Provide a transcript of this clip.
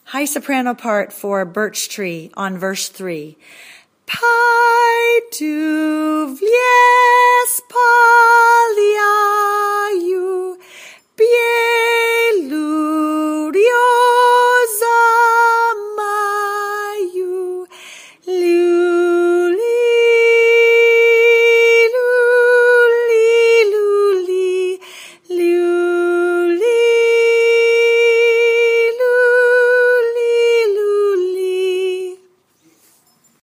High soprano part for Birch Tree on verse 3. Pai tu vlies,